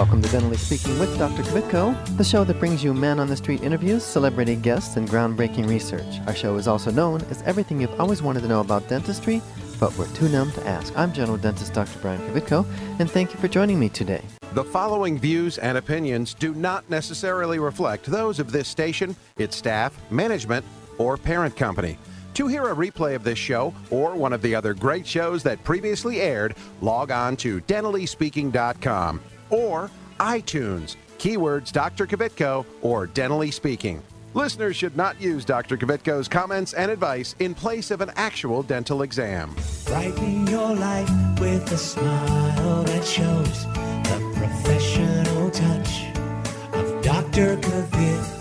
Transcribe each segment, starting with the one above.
welcome to Dentally Speaking with Dr. Kvitko, the show that brings you man-on-the-street interviews, celebrity guests, and groundbreaking research. Our show is also known as everything you've always wanted to know about dentistry, but we're too numb to ask. I'm general dentist Dr. Brian Kvitko, and thank you for joining me today. The following views and opinions do not necessarily reflect those of this station, its staff, management, or parent company. To hear a replay of this show or one of the other great shows that previously aired, log on to dentallyspeaking.com or iTunes, keywords Dr. Kvitko or Dentally Speaking. Listeners should not use Dr. Kvitko's comments and advice in place of an actual dental exam. Brighten your life with a smile that shows the professional touch of Dr. Kvitko.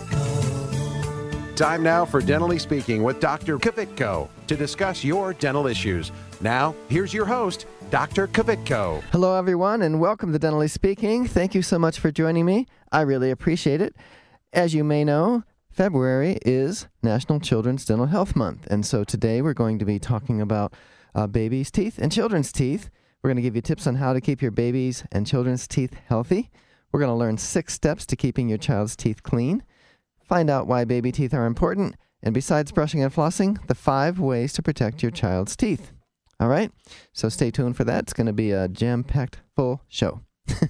Time now for Dentally Speaking with Dr. Kvitko to discuss your dental issues. Now, here's your host, Dr. Kvitko. Hello, everyone, and welcome to Dentally Speaking. Thank you so much for joining me. I really appreciate it. As you may know, February is National Children's Dental Health Month, and so today we're going to be talking about babies' teeth and children's teeth. We're going to give you tips on how to keep your babies' and children's teeth healthy. We're going to learn 6 steps to keeping your child's teeth clean. Find out why baby teeth are important, and besides brushing and flossing, the 5 ways to protect your child's teeth. All right? So stay tuned for that. It's going to be a jam-packed full show.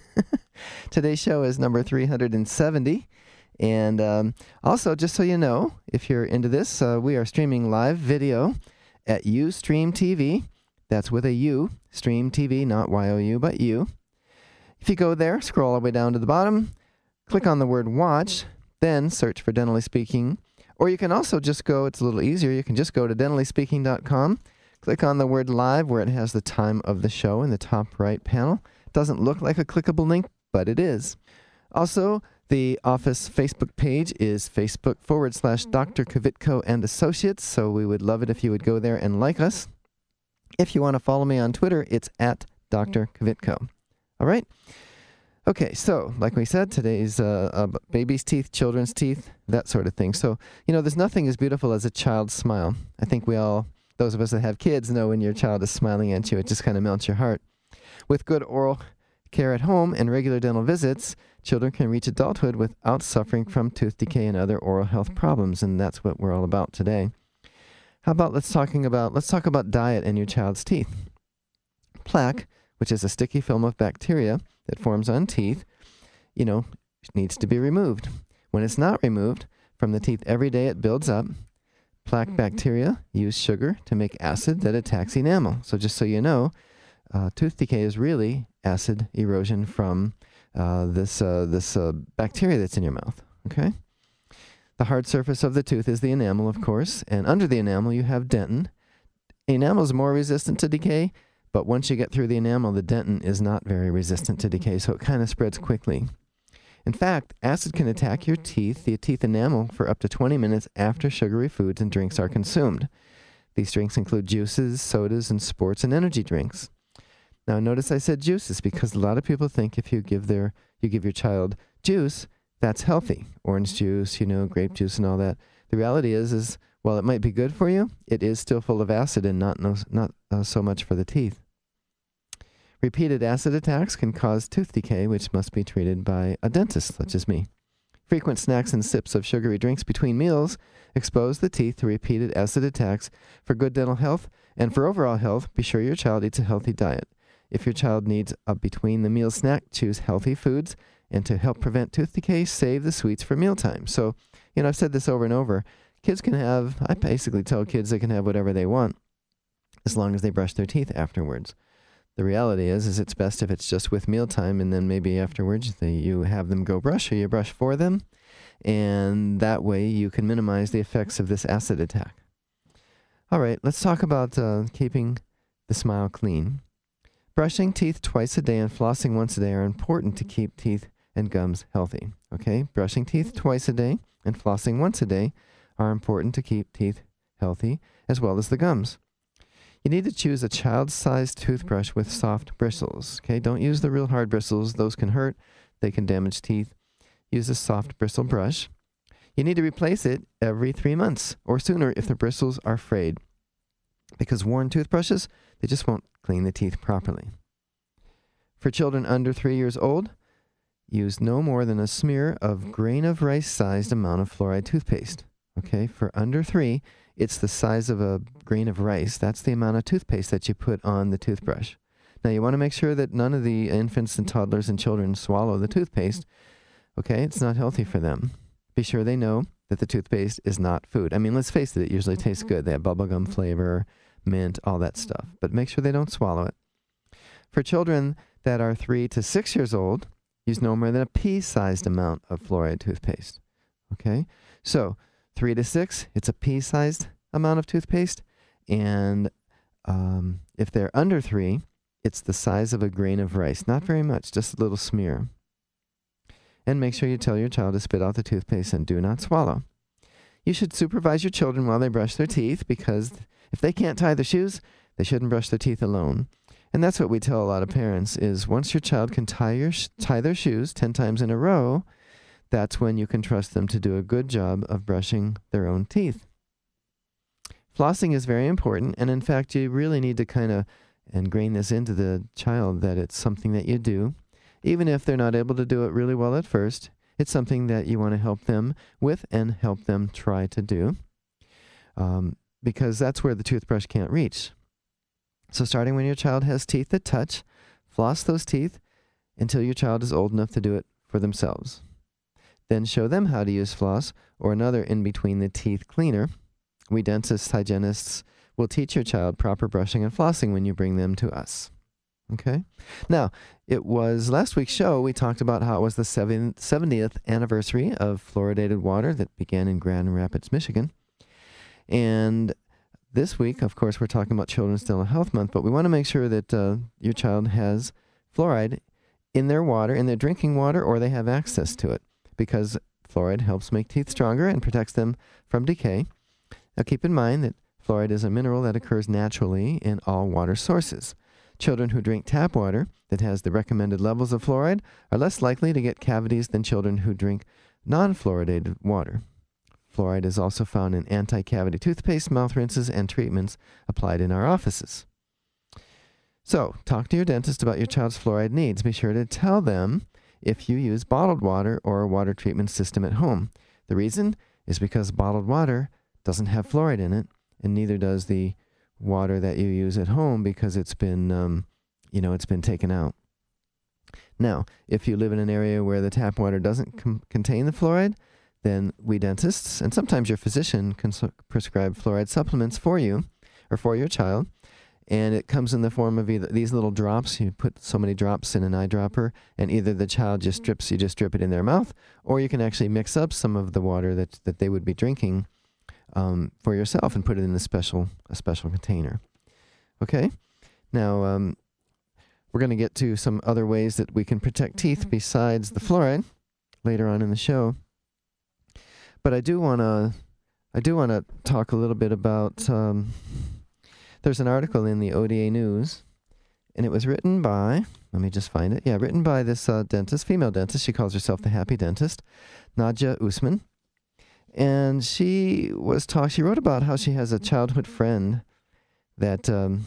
Today's show is number 370. And also, just so you know, if you're into this, we are streaming live video at Ustream TV. That's with a U, Stream TV, not Y-O-U, but U. If you go there, scroll all the way down to the bottom, click on the word watch, then search for Dentally Speaking. Or you can also just go, it's a little easier, you can just go to dentallyspeaking.com, click on the word live where it has the time of the show in the top right panel. It doesn't look like a clickable link, but it is. Also, the office Facebook page is Facebook.com/Dr. Kvitko and Associates, so we would love it if you would go there and like us. If you want to follow me on Twitter, it's at Dr. Kvitko. All right? Okay, so like we said, today's baby's teeth, children's teeth, that sort of thing. So, you know, there's nothing as beautiful as a child's smile. I think we all, those of us that have kids, know when your child is smiling at you, it just kind of melts your heart. With good oral care at home and regular dental visits, children can reach adulthood without suffering from tooth decay and other oral health problems, and that's what we're all about today. How about let's talk about diet and your child's teeth. Plaque, which is a sticky film of bacteria that forms on teeth, needs to be removed. When it's not removed from the teeth every day, it builds up. Plaque bacteria use sugar to make acid that attacks enamel. So just so you know, tooth decay is really acid erosion from this bacteria that's in your mouth. Okay? The hard surface of the tooth is the enamel, of course, and under the enamel you have dentin. Enamel is more resistant to decay, but once you get through the enamel, the dentin is not very resistant to decay, so it kind of spreads quickly. In fact, acid can attack your teeth, the teeth enamel, for up to 20 minutes after sugary foods and drinks are consumed. These drinks include juices, sodas, and sports and energy drinks. Now, notice I said juices because a lot of people think if you give your child juice, that's healthy. Orange juice, grape juice and all that. The reality is while it might be good for you, it is still full of acid and not so much for the teeth. Repeated acid attacks can cause tooth decay, which must be treated by a dentist, such as me. Frequent snacks and sips of sugary drinks between meals expose the teeth to repeated acid attacks. For good dental health and for overall health, be sure your child eats a healthy diet. If your child needs a between-the-meal snack, choose healthy foods. And to help prevent tooth decay, save the sweets for mealtime. So, I've said this over and over. I basically tell kids they can have whatever they want as long as they brush their teeth afterwards. The reality is it's best if it's just with mealtime, and then maybe afterwards you have them go brush or you brush for them. And that way you can minimize the effects of this acid attack. All right, let's talk about keeping the smile clean. Brushing teeth twice a day and flossing once a day are important to keep teeth and gums healthy. Okay? Brushing teeth twice a day and flossing once a day are important to keep teeth healthy, as well as the gums. You need to choose a child-sized toothbrush with soft bristles. Okay? Don't use the real hard bristles. Those can hurt. They can damage teeth. Use a soft bristle brush. You need to replace it every 3 months or sooner if the bristles are frayed, because worn toothbrushes, they just won't clean the teeth properly. For children under 3 years old, use no more than a smear of grain of rice-sized amount of fluoride toothpaste. Okay, for under 3, it's the size of a grain of rice. That's the amount of toothpaste that you put on the toothbrush. Now, you want to make sure that none of the infants and toddlers and children swallow the toothpaste. Okay, it's not healthy for them. Be sure they know that the toothpaste is not food. I mean, let's face it, it usually tastes good. They have bubblegum flavor, mint, all that stuff. But make sure they don't swallow it. For children that are 3 to 6 years old, use no more than a pea-sized amount of fluoride toothpaste. Okay? So, 3 to 6, it's a pea-sized amount of toothpaste. And if they're under 3, it's the size of a grain of rice. Not very much, just a little smear. And make sure you tell your child to spit out the toothpaste and do not swallow. You should supervise your children while they brush their teeth, because if they can't tie their shoes, they shouldn't brush their teeth alone. And that's what we tell a lot of parents is once your child can tie their shoes 10 times in a row, that's when you can trust them to do a good job of brushing their own teeth. Flossing is very important, and in fact, you really need to kind of ingrain this into the child that it's something that you do. Even if they're not able to do it really well at first, it's something that you want to help them with and help them try to do, because that's where the toothbrush can't reach. So starting when your child has teeth that touch, floss those teeth until your child is old enough to do it for themselves. Then show them how to use floss or another in-between-the-teeth cleaner. We dentists, hygienists will teach your child proper brushing and flossing when you bring them to us. Okay? Now, it was last week's show, we talked about how it was the 70th anniversary of fluoridated water that began in Grand Rapids, Michigan. And this week, of course, we're talking about Children's Dental Health Month, but we want to make sure that your child has fluoride in their water, in their drinking water, or they have access to it, because fluoride helps make teeth stronger and protects them from decay. Now, keep in mind that fluoride is a mineral that occurs naturally in all water sources. Children who drink tap water that has the recommended levels of fluoride are less likely to get cavities than children who drink non-fluoridated water. Fluoride is also found in anti-cavity toothpaste, mouth rinses, and treatments applied in our offices. So, talk to your dentist about your child's fluoride needs. Be sure to tell them if you use bottled water or a water treatment system at home. The reason is because bottled water doesn't have fluoride in it, and neither does the water that you use at home, because it's been, it's been taken out. Now, if you live in an area where the tap water doesn't contain the fluoride, then we dentists, and sometimes your physician, can prescribe fluoride supplements for you or for your child. And it comes in the form of either these little drops. You put so many drops in an eyedropper, and either the child just drip it in their mouth, or you can actually mix up some of the water that they would be drinking for yourself and put it in a special container. Okay? Now, we're going to get to some other ways that we can protect teeth besides the fluoride later on in the show. But I do want to talk a little bit about, there's an article in the ODA News, and it was written by, let me just find it. Yeah, written by this dentist, female dentist. She calls herself the Happy Dentist, Nadja Usman. And she wrote about how she has a childhood friend that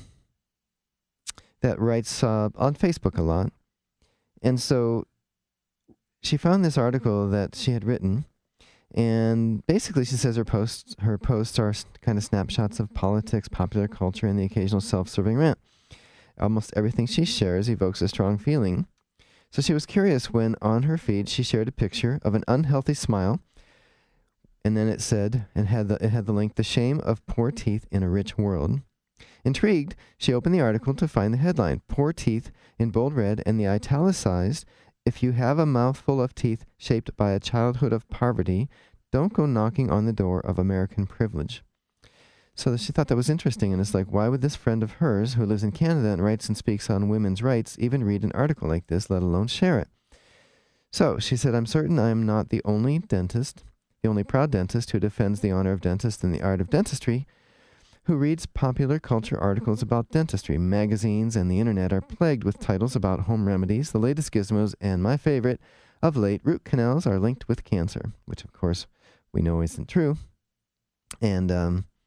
writes on Facebook a lot. And so she found this article that she had written, and basically she says her posts are kind of snapshots of politics, popular culture, and the occasional self-serving rant. Almost everything she shares evokes a strong feeling. So she was curious when on her feed she shared a picture of an unhealthy smile, and then it said, it had the link, "The Shame of Poor Teeth in a Rich World." Intrigued, she opened the article to find the headline, "Poor Teeth," in bold red, and the italicized, "If you have a mouthful of teeth shaped by a childhood of poverty, don't go knocking on the door of American privilege." So she thought that was interesting, and it's like, why would this friend of hers, who lives in Canada and writes and speaks on women's rights, even read an article like this, let alone share it? So she said, "I'm certain I am not the only dentist, the only proud dentist who defends the honor of dentists and the art of dentistry, who reads popular culture articles about dentistry. Magazines and the internet are plagued with titles about home remedies, the latest gizmos, and my favorite, of late, root canals are linked with cancer," which of course we know isn't true. And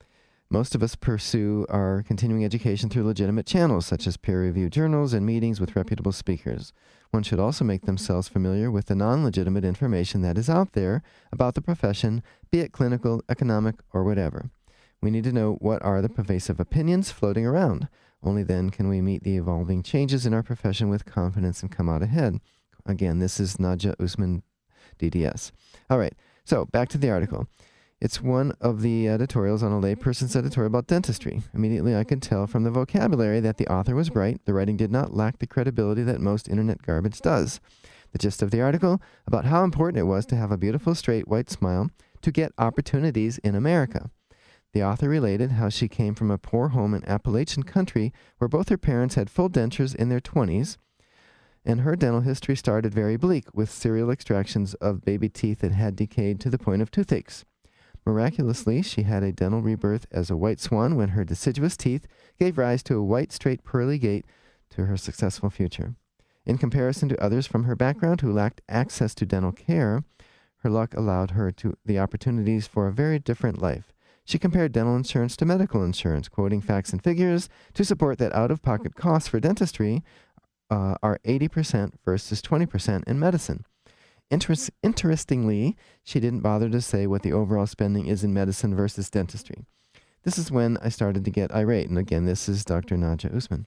Most of us pursue our continuing education through legitimate channels, such as peer-reviewed journals and meetings with reputable speakers. One should also make themselves familiar with the non-legitimate information that is out there about the profession, be it clinical, economic, or whatever. We need to know what are the pervasive opinions floating around. Only then can we meet the evolving changes in our profession with confidence and come out ahead. Again, this is Nadja Usman, DDS. All right, so back to the article. It's one of the editorials on a layperson's editorial about dentistry. Immediately I could tell from the vocabulary that the author was bright. The writing did not lack the credibility that most internet garbage does. The gist of the article about how important it was to have a beautiful, straight, white smile to get opportunities in America. The author related how she came from a poor home in Appalachian country where both her parents had full dentures in their 20s, and her dental history started very bleak with serial extractions of baby teeth that had decayed to the point of toothaches. Miraculously, she had a dental rebirth as a white swan when her deciduous teeth gave rise to a white, straight, pearly gate to her successful future. In comparison to others from her background who lacked access to dental care, her luck allowed her to the opportunities for a very different life. She compared dental insurance to medical insurance, quoting facts and figures to support that out-of-pocket costs for dentistry are 80% versus 20% in medicine. Interestingly, she didn't bother to say what the overall spending is in medicine versus dentistry. This is when I started to get irate, and again, this is Dr. Nadja Usman.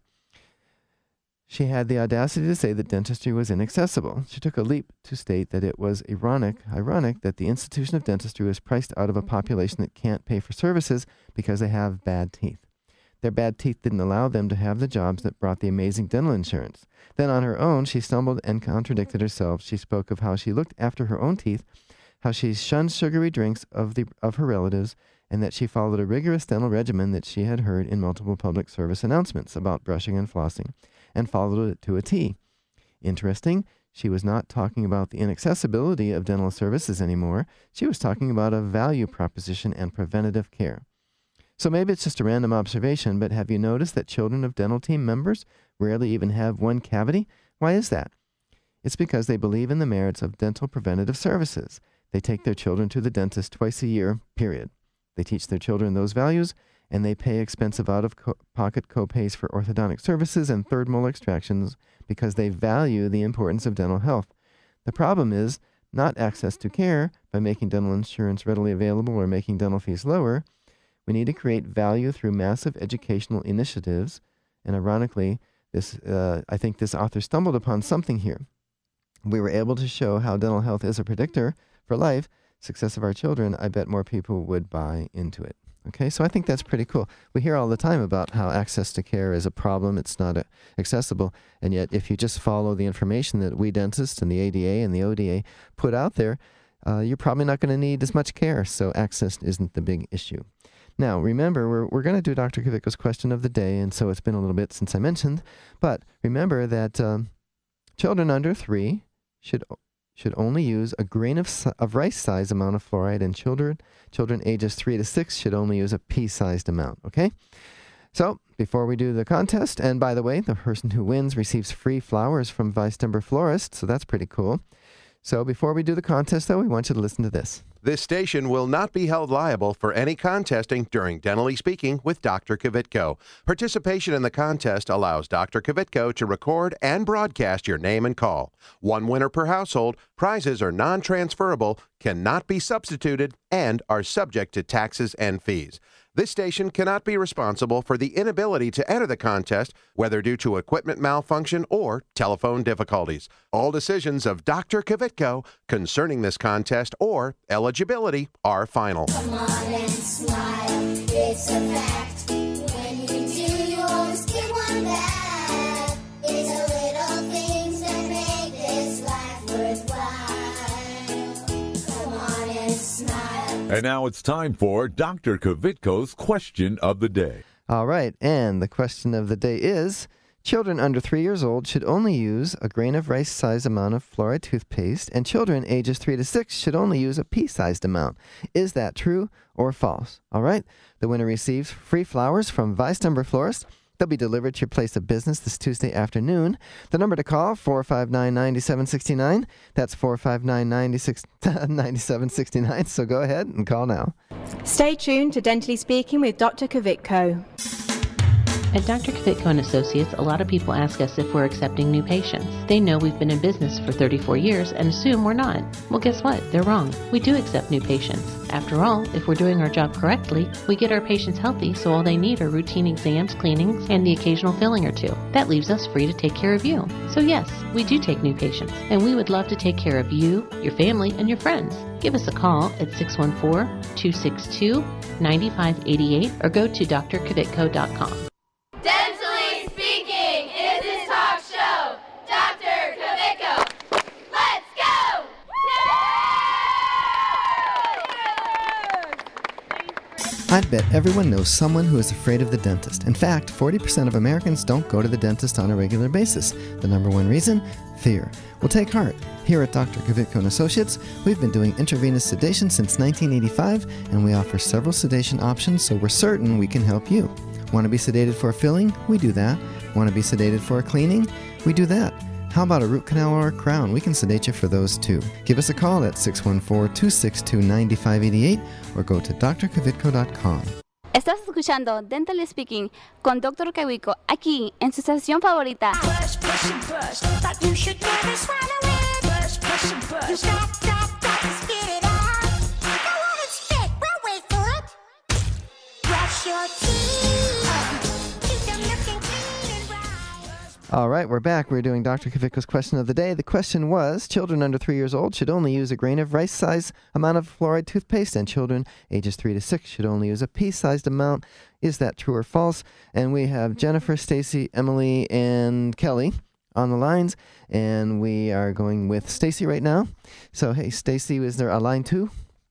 She had the audacity to say that dentistry was inaccessible. She took a leap to state that it was ironic that the institution of dentistry was priced out of a population that can't pay for services because they have bad teeth. Their bad teeth didn't allow them to have the jobs that brought the amazing dental insurance. Then on her own, she stumbled and contradicted herself. She spoke of how she looked after her own teeth, how she shunned sugary drinks of her relatives, and that she followed a rigorous dental regimen that she had heard in multiple public service announcements about brushing and flossing, and followed it to a T. Interesting, she was not talking about the inaccessibility of dental services anymore. She was talking about a value proposition and preventative care. So maybe it's just a random observation, but have you noticed that children of dental team members rarely even have one cavity? Why is that? It's because they believe in the merits of dental preventative services. They take their children to the dentist twice a year, period. They teach their children those values, and they pay expensive out-of-pocket copays for orthodontic services and third molar extractions because they value the importance of dental health. The problem is not access to care by making dental insurance readily available or making dental fees lower. We need to create value through massive educational initiatives. And ironically, I think this author stumbled upon something here. We were able to show how dental health is a predictor for life, success of our children. I bet more people would buy into it. Okay, so I think that's pretty cool. We hear all the time about how access to care is a problem. It's not accessible. And yet, if you just follow the information that we dentists and the ADA and the ODA put out there, you're probably not going to need as much care. So access isn't the big issue. Now, remember, we're going to do Dr. Kvitko's question of the day, and so it's been a little bit since I mentioned. But remember that children under 3 should only use a grain of rice-sized amount of fluoride, and children ages 3 to 6 should only use a pea-sized amount, okay? So, before we do the contest, and by the way, the person who wins receives free flowers from Weistember Florist, so that's pretty cool. So, before we do the contest, though, we want you to listen to this. This station will not be held liable for any contesting during Dentally Speaking with Dr. Kvitko. Participation in the contest allows Dr. Kvitko to record and broadcast your name and call. One winner per household, prizes are non-transferable, cannot be substituted, and are subject to taxes and fees. This station cannot be responsible for the inability to enter the contest, whether due to equipment malfunction or telephone difficulties. All decisions of Dr. Kvitko concerning this contest or eligibility are final. Come on and smile, it's a fact. When you do, you always get one back. It's the little things that make this life worthwhile. Come on and smile. And now it's time for Dr. Kvitko's question of the day. All right, and the question of the day is, children under 3 years old should only use a grain of rice-sized amount of fluoride toothpaste, and children ages 3 to 6 should only use a pea-sized amount. Is that true or false? All right, the winner receives free flowers from Weistember Florist. They'll be delivered to your place of business this Tuesday afternoon. The number to call, 459-9769. That's 459-9769. So go ahead and call now. Stay tuned to Dentally Speaking with Dr. Kvitko. At Dr. Kvitko and Associates, a lot of people ask us if we're accepting new patients. They know we've been in business for 34 years and assume we're not. Well, guess what? They're wrong. We do accept new patients. After all, if we're doing our job correctly, we get our patients healthy, so all they need are routine exams, cleanings, and the occasional filling or two. That leaves us free to take care of you. So yes, we do take new patients, and we would love to take care of you, your family, and your friends. Give us a call at 614-262-9588 or go to drkvitko.com. Dentally Speaking is his talk show. Dr. Kvitko. Let's go! I bet everyone knows someone who is afraid of the dentist. In fact, 40% of Americans don't go to the dentist on a regular basis. The number one reason? Fear. Well, take heart. Here at Dr. Kvitko and Associates, we've been doing intravenous sedation since 1985, and we offer several sedation options, so we're certain we can help you. Want to be sedated for a filling? We do that. Want to be sedated for a cleaning? We do that. How about a root canal or a crown? We can sedate you for those too. Give us a call at 614-262-9588 or go to drkvitko.com. Estás escuchando Dentally Speaking con Dr. Kvitko aquí en su estación favorita. Push, push, and push, but you should never swallow it. Push, push, and push. You got to spit it out. Go on and spit, we'll wait for it. Brush your teeth. Keep them looking clean and right. All right, we're back. We're doing Dr. Kvitko's question of the day. The question was, children under 3 years old should only use a grain of rice-sized amount of fluoride toothpaste, and children ages 3 to 6 should only use a pea-sized amount. Is that true or false? And we have Jennifer, Stacy, Emily, and Kelly on the lines, and we are going with Stacy right now. So, hey, Stacy, is there a line 2?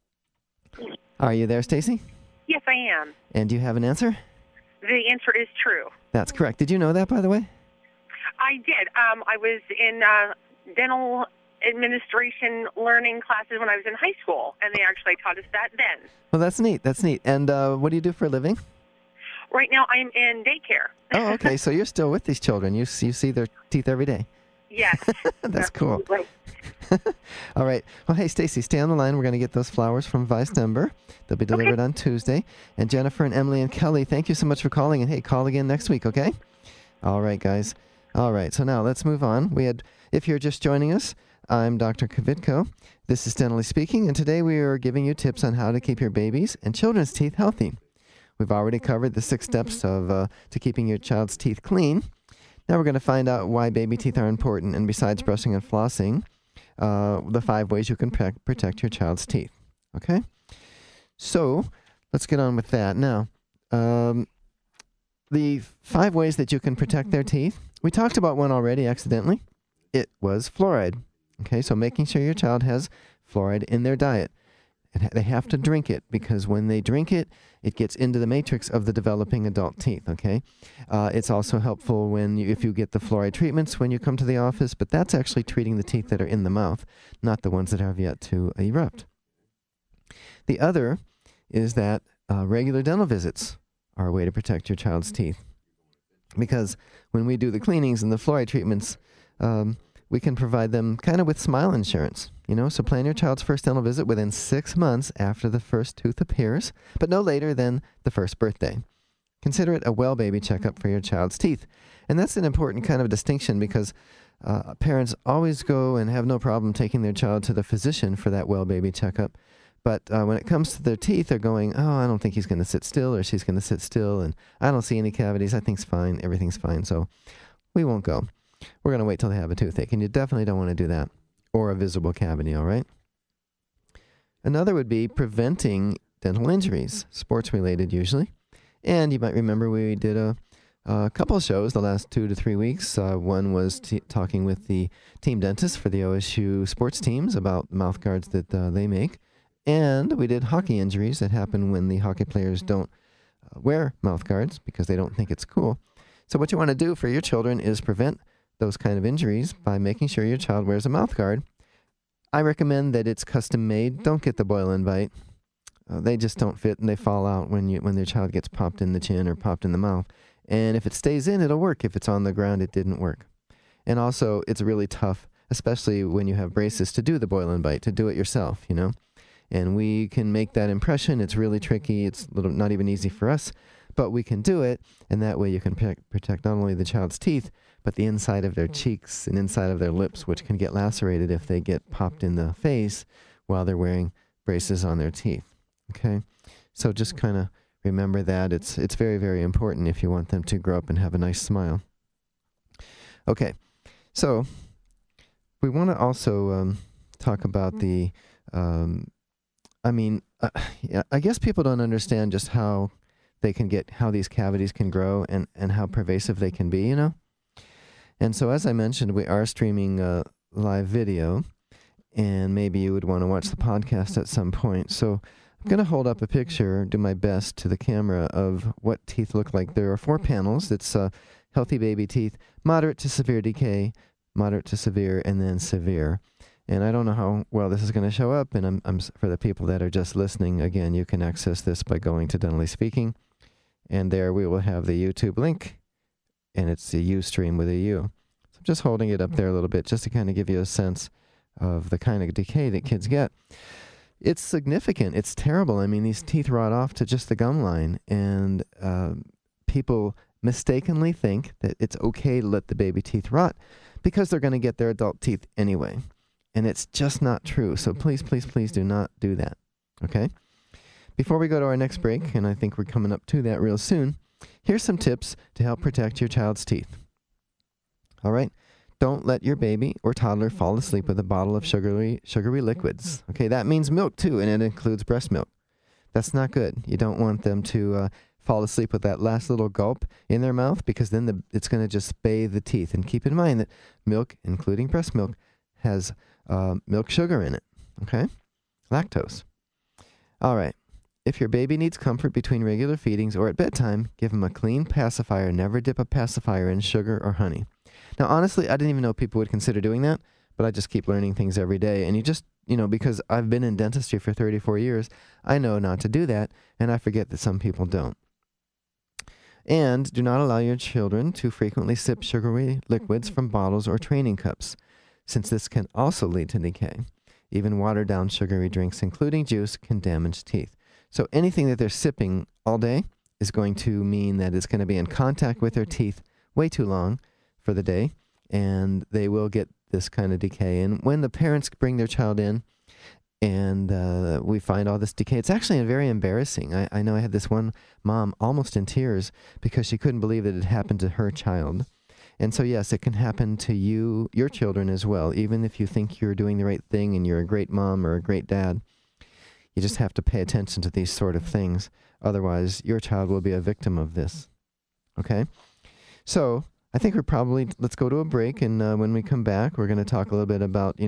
Are you there, Stacy? Yes, I am. And do you have an answer? The answer is true. That's correct. Did you know that, by the way? I did. I was in dental administration learning classes when I was in high school, and they actually taught us that then. Well, that's neat. That's neat. And what do you do for a living? Right now, I'm in daycare. Oh, okay. So you're still with these children. You see their teeth every day. Yes. That's cool. Right. All right. Well, hey, Stacy, stay on the line. We're going to get those flowers from Vice Denver. They'll be delivered on Tuesday. And Jennifer and Emily and Kelly, thank you so much for calling. And, hey, call again next week, okay? All right, guys. All right. So now let's move on. If you're just joining us, I'm Dr. Kvitko. This is Dentally Speaking, and today we are giving you tips on how to keep your babies and children's teeth healthy. We've already covered the 6 steps to keeping your child's teeth clean. Now we're going to find out why baby teeth are important, and besides brushing and flossing, the 5 ways you can protect your child's teeth. Okay? So let's get on with that. Now, the 5 ways that you can protect their teeth, we talked about one already accidentally. It was fluoride. Okay, so making sure your child has fluoride in their diet. And they have to drink it, because when they drink it, it gets into the matrix of the developing adult teeth, okay? It's also helpful if you get the fluoride treatments when you come to the office, but that's actually treating the teeth that are in the mouth, not the ones that have yet to erupt. The other is that regular dental visits are a way to protect your child's teeth, because when we do the cleanings and the fluoride treatments, we can provide them kind of with smile insurance, so plan your child's first dental visit within 6 months after the first tooth appears, but no later than the first birthday. Consider it a well baby checkup for your child's teeth. And that's an important kind of distinction, because parents always go and have no problem taking their child to the physician for that well baby checkup. But when it comes to their teeth, they're going, oh, I don't think he's going to sit still, or she's going to sit still, and I don't see any cavities. I think's fine. Everything's fine. So we won't go. We're going to wait till they have a toothache, and you definitely don't want to do that, or a visible cavity, all right? Another would be preventing dental injuries, sports-related usually. And you might remember we did a couple of shows the last 2 to 3 weeks. One was talking with the team dentist for the OSU sports teams about mouth guards that they make. And we did hockey injuries that happen when the hockey players don't wear mouth guards because they don't think it's cool. So what you want to do for your children is prevent those kind of injuries by making sure your child wears a mouth guard. I recommend that it's custom made. Don't get the boil and bite. They just don't fit, and they fall out when their child gets popped in the chin or popped in the mouth. And if it stays in, it'll work. If it's on the ground, it didn't work. And also, it's really tough, especially when you have braces, to do the boil and bite, to do it yourself, you know. And we can make that impression. It's really tricky. It's not even easy for us, but we can do it. And that way you can protect not only the child's teeth, but the inside of their cheeks and inside of their lips, which can get lacerated if they get popped in the face while they're wearing braces on their teeth. Okay? So just kind of remember that. It's very, very important if you want them to grow up and have a nice smile. Okay. So we want to also talk about the... I guess people don't understand just how these cavities can grow and how pervasive they can be, you know? And so, as I mentioned, we are streaming live video, and maybe you would want to watch the podcast at some point. So I'm going to hold up a picture, do my best to the camera of what teeth look like. There are 4 panels. It's healthy baby teeth, moderate to severe decay, moderate to severe, and then severe. And I don't know how well this is going to show up, and I'm for the people that are just listening, again, you can access this by going to Dentally Speaking, and there we will have the YouTube link, and it's the Ustream with a U. So I'm just holding it up there a little bit just to kind of give you a sense of the kind of decay that kids get. It's significant. It's terrible. I mean, these teeth rot off to just the gum line, and people mistakenly think that it's okay to let the baby teeth rot because they're going to get their adult teeth anyway. And it's just not true. So please, please, please do not do that. Okay? Before we go to our next break, and I think we're coming up to that real soon, here's some tips to help protect your child's teeth. All right? Don't let your baby or toddler fall asleep with a bottle of sugary liquids. Okay? That means milk too, and it includes breast milk. That's not good. You don't want them to fall asleep with that last little gulp in their mouth, because then it's going to just bathe the teeth. And keep in mind that milk, including breast milk, has milk sugar in it, okay? Lactose. All right. If your baby needs comfort between regular feedings or at bedtime, give them a clean pacifier. Never dip a pacifier in sugar or honey. Now, honestly, I didn't even know people would consider doing that, but I just keep learning things every day. And you just, because I've been in dentistry for 34 years, I know not to do that, and I forget that some people don't. And do not allow your children to frequently sip sugary liquids from bottles or training cups, since this can also lead to decay. Even watered-down sugary drinks, including juice, can damage teeth. So anything that they're sipping all day is going to mean that it's going to be in contact with their teeth way too long for the day, and they will get this kind of decay. And when the parents bring their child in and we find all this decay, it's actually very embarrassing. I know I had this one mom almost in tears because she couldn't believe that it happened to her child. And so, yes, it can happen to your children as well. Even if you think you're doing the right thing and you're a great mom or a great dad, you just have to pay attention to these sort of things. Otherwise, your child will be a victim of this. Okay? So, I think let's go to a break. And when we come back, we're going to talk a little bit about,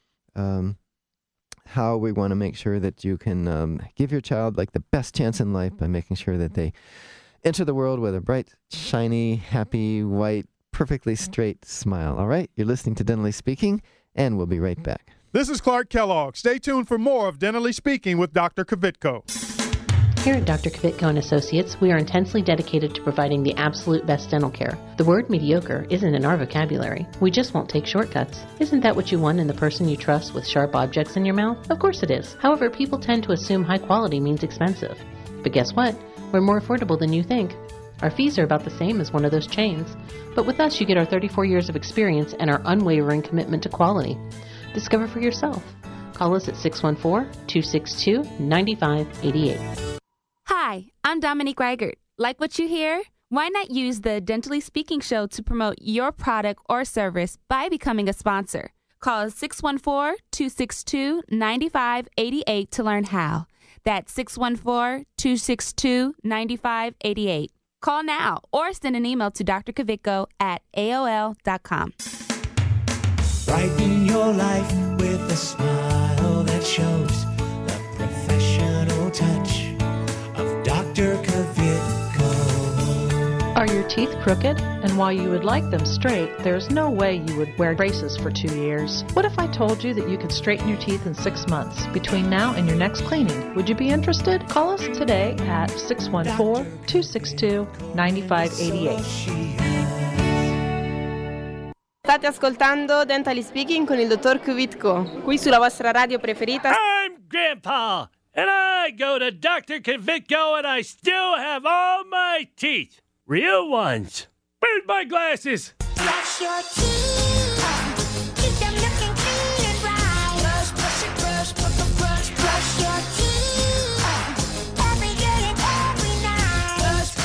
how we want to make sure that you can give your child like the best chance in life by making sure that they enter the world with a bright, shiny, happy, white, perfectly straight smile. All right? You're listening to Dentally Speaking, and we'll be right back. This is Clark Kellogg. Stay tuned for more of Dentally Speaking with Dr. Kvitko. Here at Dr. Kvitko and Associates, we are intensely dedicated to providing the absolute best dental care. The word mediocre isn't in our vocabulary. We just won't take shortcuts. Isn't that what you want in the person you trust with sharp objects in your mouth? Of course it is. However, people tend to assume high quality means expensive. But guess what? We're more affordable than you think. Our fees are about the same as one of those chains. But with us, you get our 34 years of experience and our unwavering commitment to quality. Discover for yourself. Call us at 614-262-9588. Hi, I'm Dominique Reichert. Like what you hear? Why not use the Dentally Speaking show to promote your product or service by becoming a sponsor? Call 614-262-9588 to learn how. That's 614-262-9588. Call now or send an email to drkvitko at AOL.com. Brighten your life with a smile that shows the professional touch of Dr. Kvitko. Are your teeth crooked? And while you would like them straight, there's no way you would wear braces for 2 years. What if I told you that you could straighten your teeth in 6 months between now and your next cleaning? Would you be interested? Call us today at 614-262-9588. State ascoltando Dentally Speaking con il dottor Kvitko, qui sulla vostra radio preferita. I'm Grandpa, and I go to Dr. Kvitko, and I still have all my teeth. Real ones. Where's my glasses? Brush your teeth. Keep them looking clean and bright. Brush, brush, brush your teeth. Every day and every night.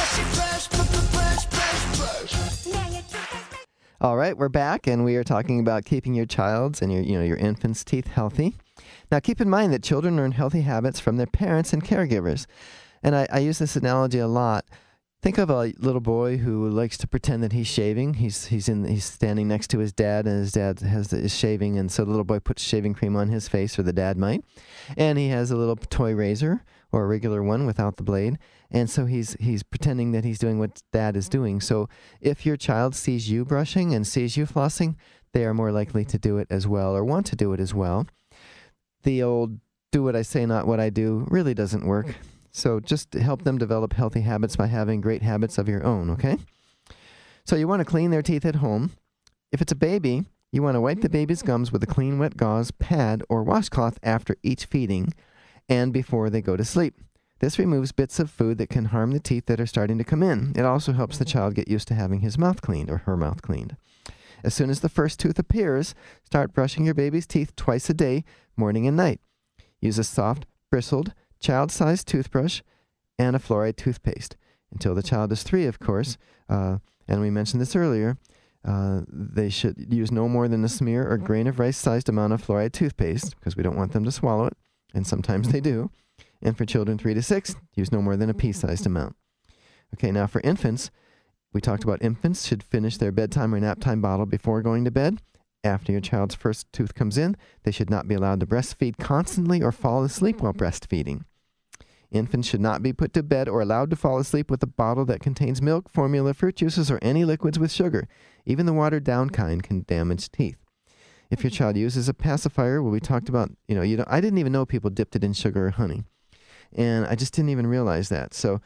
Brush. Now your teeth. All right, we're back, and we are talking about keeping your child's and your infant's teeth healthy. Now, keep in mind that children learn healthy habits from their parents and caregivers. And I use this analogy a lot. Think of a little boy who likes to pretend that he's shaving. He's standing next to his dad, and his dad is shaving, and so the little boy puts shaving cream on his face, or the dad might. And he has a little toy razor, or a regular one without the blade. And so he's pretending that he's doing what dad is doing. So if your child sees you brushing and sees you flossing, they are more likely to do it as well, or want to do it as well. The old do what I say, not what I do really doesn't work. So just help them develop healthy habits by having great habits of your own, okay? So you want to clean their teeth at home. If it's a baby, you want to wipe the baby's gums with a clean wet gauze, pad, or washcloth after each feeding and before they go to sleep. This removes bits of food that can harm the teeth that are starting to come in. It also helps the child get used to having his mouth cleaned or her mouth cleaned. As soon as the first tooth appears, start brushing your baby's teeth twice a day, morning and night. Use a soft, bristled, child-sized toothbrush and a fluoride toothpaste. Until the child is 3, of course, and we mentioned this earlier, they should use no more than a smear or grain of rice-sized amount of fluoride toothpaste, because we don't want them to swallow it, and sometimes they do. And for children 3 to 6, use no more than a pea-sized amount. Okay, now for infants, we talked about infants should finish their bedtime or nap time bottle before going to bed. After your child's first tooth comes in, they should not be allowed to breastfeed constantly or fall asleep while breastfeeding. Infants should not be put to bed or allowed to fall asleep with a bottle that contains milk, formula, fruit juices, or any liquids with sugar. Even the watered-down kind can damage teeth. If your child uses a pacifier, well, we talked about, I didn't even know people dipped it in sugar or honey. And I just didn't even realize that. So,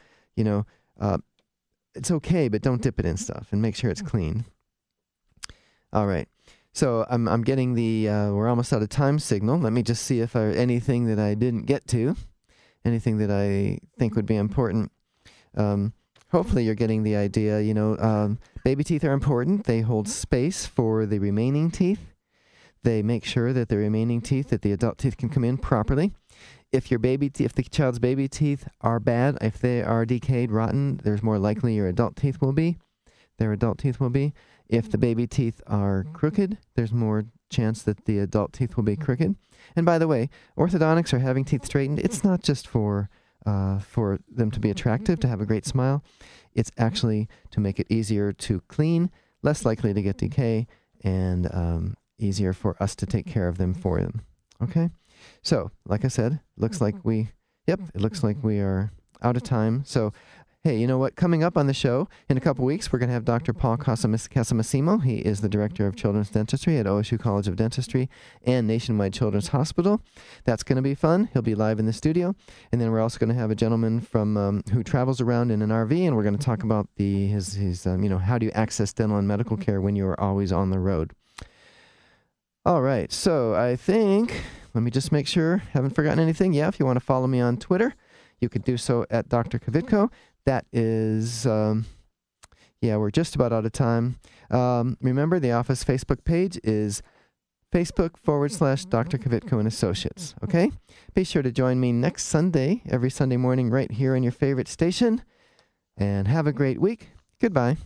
it's okay, but don't dip it in stuff, and make sure it's clean. All right. So I'm getting the, we're almost out of time signal. Let me just see if anything that I didn't get to, anything that I think would be important. Hopefully you're getting the idea. Baby teeth are important. They hold space for the remaining teeth. They make sure that the remaining teeth, that the adult teeth can come in properly. If the child's baby teeth are bad, if they are decayed, rotten, there's more likely their adult teeth will be. If the baby teeth are crooked, there's more chance that the adult teeth will be crooked. And by the way, orthodontics or having teeth straightened, it's not just for them to be attractive, to have a great smile. It's actually to make it easier to clean, less likely to get decay, and easier for us to take care of them for them. Okay? So, like I said, it looks like we are out of time. So, hey, you know what? Coming up on the show in a couple weeks, we're going to have Dr. Paul Casamasimo. He is the Director of Children's Dentistry at OSU College of Dentistry and Nationwide Children's Hospital. That's going to be fun. He'll be live in the studio. And then we're also going to have a gentleman from who travels around in an RV, and we're going to talk about his how do you access dental and medical care when you are always on the road. All right, so I think, let me just make sure, haven't forgotten anything. Yeah, if you want to follow me on Twitter, you could do so at Dr. Kvitko. That is, we're just about out of time. Remember, the office Facebook page is Facebook.com/Dr. Kvitko and Associates, okay? Be sure to join me next Sunday, every Sunday morning, right here on your favorite station. And have a great week. Goodbye.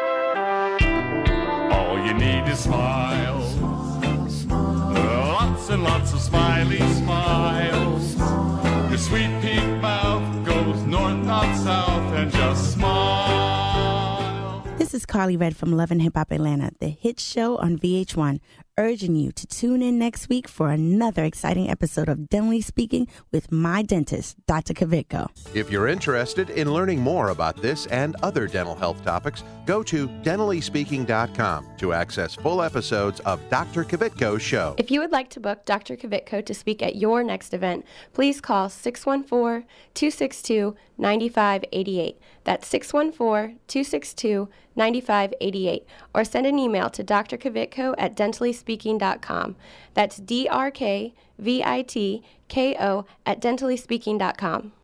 All you need is smile. Lots and lots of smiley smiles. Your sweet pink mouth goes north, not south, and just smile. This is Carly Red from Love and Hip Hop Atlanta, the hit show on VH1, urging you to tune in next week for another exciting episode of Dentally Speaking with my dentist, Dr. Kvitko. If you're interested in learning more about this and other dental health topics, go to dentallyspeaking.com to access full episodes of Dr. Kvitko's show. If you would like to book Dr. Kvitko to speak at your next event, please call 614-262-9588. That's 614-262-9588. Or send an email to Dr. Kvitko at dentallyspeaking.com. That's DRKVITKO at dentallyspeaking.com.